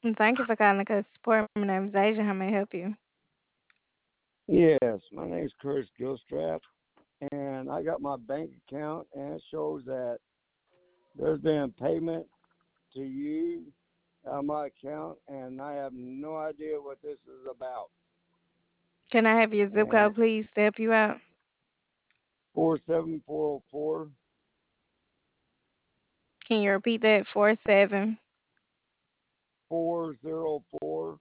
And thank you for calling the support. My name is Asia. How may I help you? Yes, my name's Curtis Gilstrap, and I got my bank account, and it shows that there's been payment to you on my account, and I have no idea what this is about. Can I have your zip And code, please, to help you out? 47404 Can you repeat that? 47. 404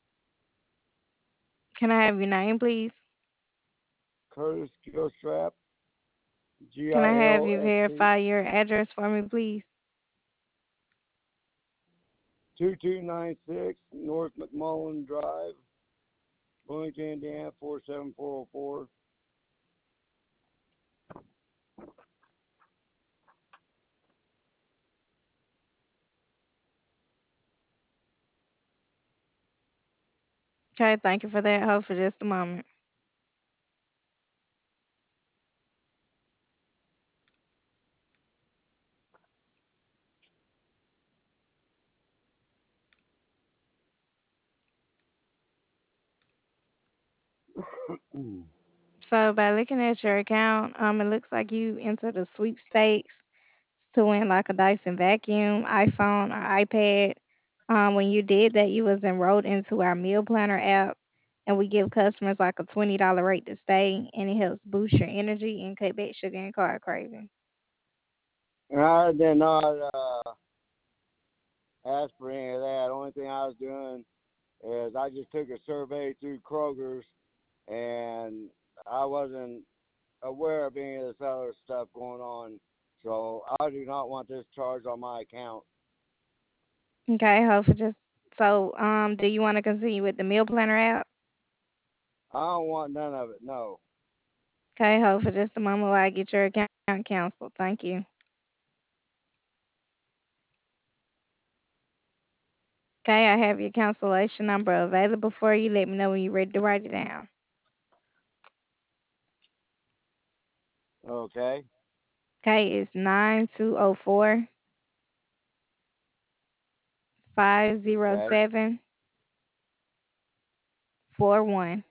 Can I have your name, please? Curtis Gilstrap, G Can I I have L you S T verify your address for me, please? 2296 North McMullen Drive, Bloomington, Indiana 47404. Okay, thank you for that. Hold for just a moment. So by looking at your account, it looks like you entered a sweepstakes to win like a Dyson vacuum, iPhone, or iPad. When you did that, you was enrolled into our meal planner app, and we give customers like a $20 rate to stay, and it helps boost your energy and cut back sugar and carb craving. I did not ask for any of that. Only thing I was doing is I just took a survey through Kroger's, and I wasn't aware of any of this other stuff going on. So I do not want this charge on my account. Okay, hold for just so do you want to continue with the meal planner app? I don't want none of it. No. Okay, hold for just a moment while I get your account canceled. Thank you. Okay, I have your cancellation number available for you. Let me know when you're ready to write it down. Okay. Okay, it's 9204 507 Okay. 41.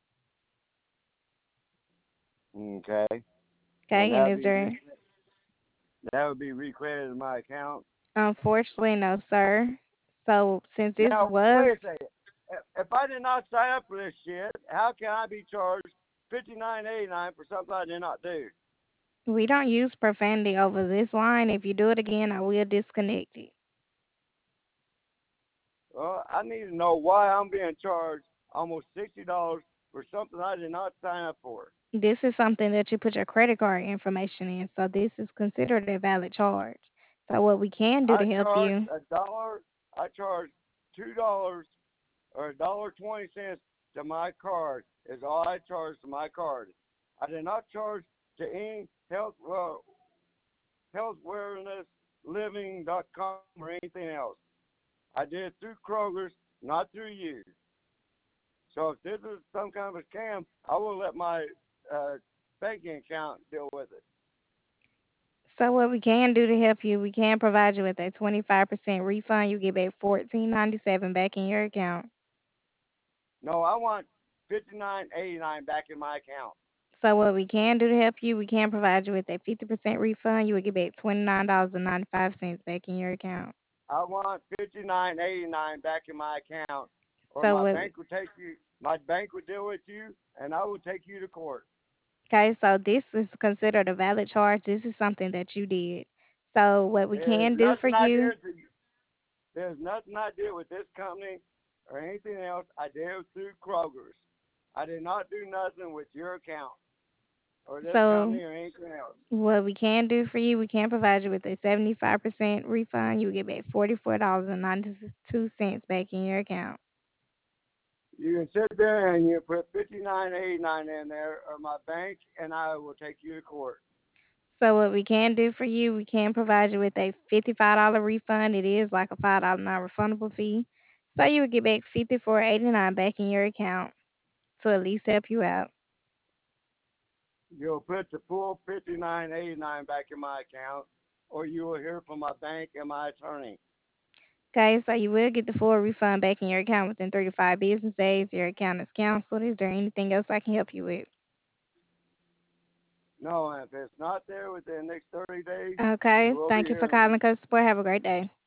Okay. And Okay, and is there that would be recredited in my account. unfortunately no sir. So since this Now was wait a second. If I did not sign up for this shit, how can I be charged $59.89 for something I did not do? we don't use profanity over this line. If you do it again, I will disconnect it. Well, I need to know why I'm being charged almost $60 for something I did not sign up for. This is something that you put your credit card information in, so this is considered a valid charge. So what we can do I to help charge you, a dollar. I charge $2 or $1.20 to my card. Is all I charge to my card. I did not charge to any healthwellnessliving.com or anything else. I did it through Kroger's, not through you. So if this is some kind of a scam, I will let my uh, banking account deal with it. so what we can do to help you, we can provide you with a 25% refund. You get back 14.97 back in your account. No, I want $59.89 back in my account. So what we can do to help you, we can provide you with a 50% refund. You will get back $29.95 back in your account. I want $59.89 back in my account, or So my what? bank would take you. My bank would deal with you, and I would take you to court. Okay, so this is considered a valid charge. This is something that you did. So what we There's can do for nothing I you, did. There's nothing I did with this company or anything else. I did it through Kroger's. I did not do nothing with your account or this so company or anything else. what we can do for you, we can provide you with a 75% refund. You will get back $44.92 back in your account. You can sit there and you put 59.89 in there, or my bank, and I will take you to court. So what we can do for you, we can provide you with a $55 refund. It is like a $5 non-refundable fee. So you would get back 54.89 back in your account to at least help you out. You'll put the full 59.89 back in my account, or you will hear from my bank and my attorney. Okay, so you will get the full refund back in your account within 35 business days. Your account is canceled. Is there anything else I can help you with? No, if it's not there within the next 30 days, it Okay, will be thank you for here. calling Customer Support. Have a great day.